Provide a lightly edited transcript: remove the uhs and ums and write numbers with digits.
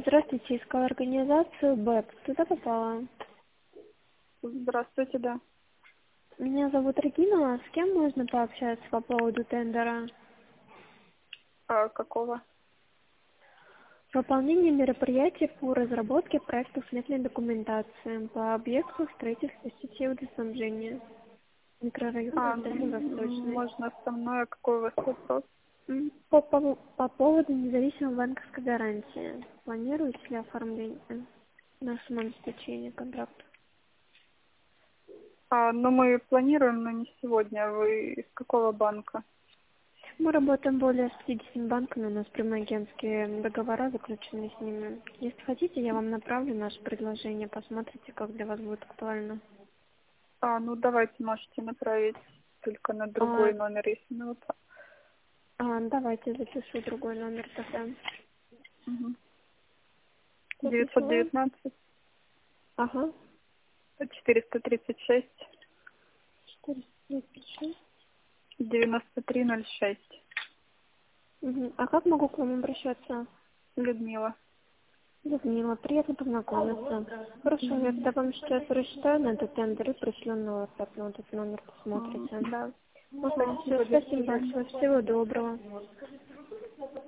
Здравствуйте, искала организацию БЭП. Туда попала? Здравствуйте, да. Меня зовут Регина. С кем можно пообщаться по поводу тендера? А какого? Выполнение мероприятий по разработке проектов сметной документации по объекту строительства сети водоснабжения. Микрорайон Дальневосточный. Можно со мной, а какой у вас вопрос? По поводу независимой банковской гарантии. Планируете ли оформление на самообеспечение контракта? Ну, мы планируем, но не сегодня. Вы из какого банка? Мы работаем более с 50 банками, у нас прямые агентские договора заключены с ними. Если хотите, я вам направлю наше предложение, посмотрите, как для вас будет актуально. Ну, давайте, можете направить только на А, другой номер, если на WhatsApp. давайте запишу другой номер тогда. Угу. Записала? 919 Ага. 436 436. 9306. Угу. А как могу к вам обращаться? Людмила. Людмила, приятно познакомиться. Хорошо, я тогда вам сейчас рассчитаю на этот тендер и пришлю на WhatsApp, на этот номер посмотрите. Да. Все, Спасибо, до спасибо свидания. большое, всего доброго.